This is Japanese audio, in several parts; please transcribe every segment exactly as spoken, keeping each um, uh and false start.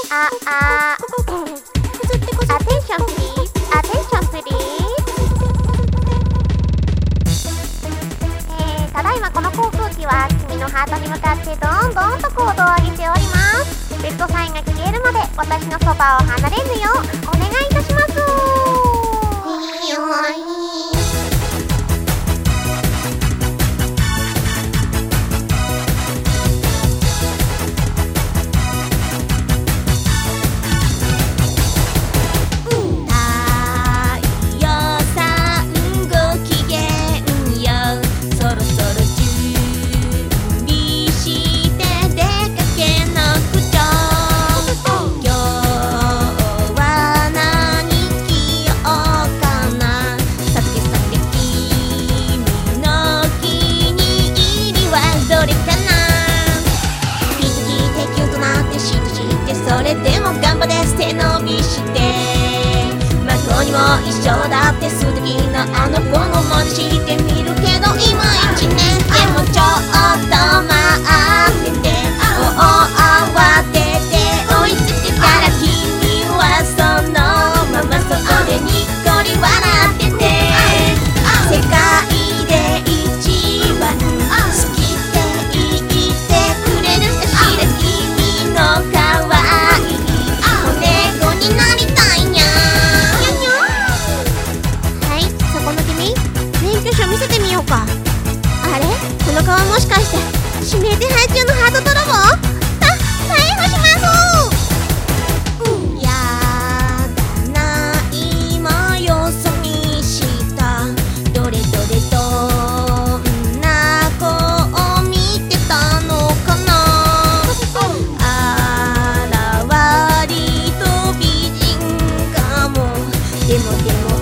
ああアテンションプリーズアテンションプリーズ。えー、ただいまこの航空機は君のハートに向かってどんどんと高度を上げております。ベルトサインが消えるまで私のそばを離れぬようお願いいたします。 一緒だって素敵なあの子の真似してみるけどいまいちね。でもちょっと待ってて、もう慌てて追いつけたら君はそのままそこでにっこり笑ってて、世界で一番好きって言ってくれるかしら。君の可愛い子猫になりたいにゃ。 見せてみようか。あれ、この顔もしかして指名手配中のハート泥棒？あ、逮捕します。うん、やだな、今よそ見した。どれどれどんな子を見てたのかな。あら割と美人かも。でもでも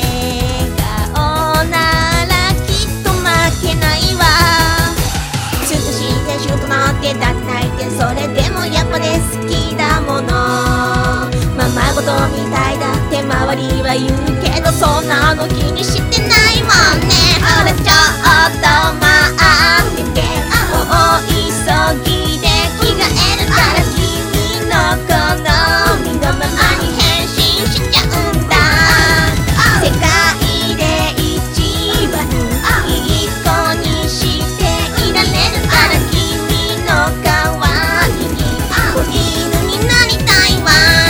だって泣いてそれでもやっぱり好きだもの。ままごとみたいだって周りは言うけどそんなの気にしてないもんね。ほらちょっと待ってて、もう急ぎで着替えるから君の好みのままに変身しちゃうんだ。世界で一番いい子にしていられるからかわいい子犬になりたいわ。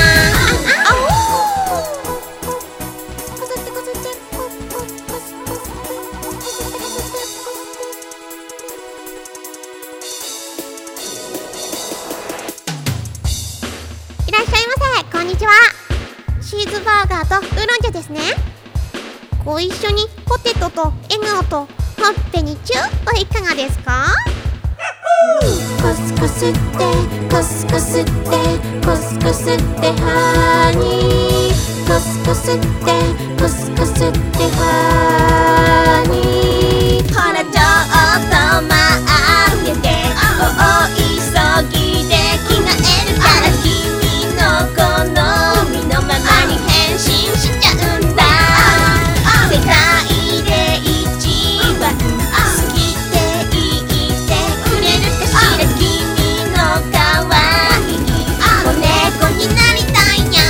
いらっしゃいませ、こんにちは。チーズバーガーとウーロン茶ですね。ご一緒にポテトと笑顔とほっぺにチューはいかがですか？コスコスってコスコスってコスコスってハニー。コスコスってコスコスってハニー。ほらちょっと待ってて、大急ぎで着替えるから君の好みのままに変身しちゃうんだ。世界で一番好きって言ってくれるかしら。君の可愛い子猫になりたいにゃ。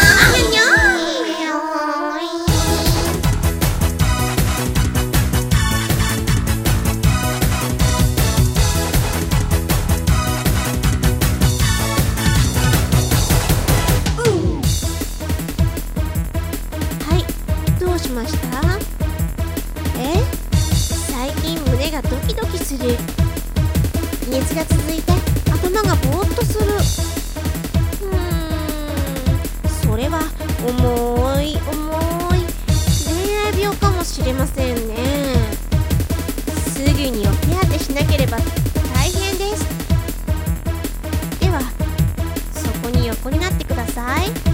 はい、どうしました？え？最近胸がドキドキする。熱が続いて頭がぼーっとする。うーん、それは重い重い恋愛病かもしれませんね。すぐにお手当てしなければ大変です。ではそこに横になってください。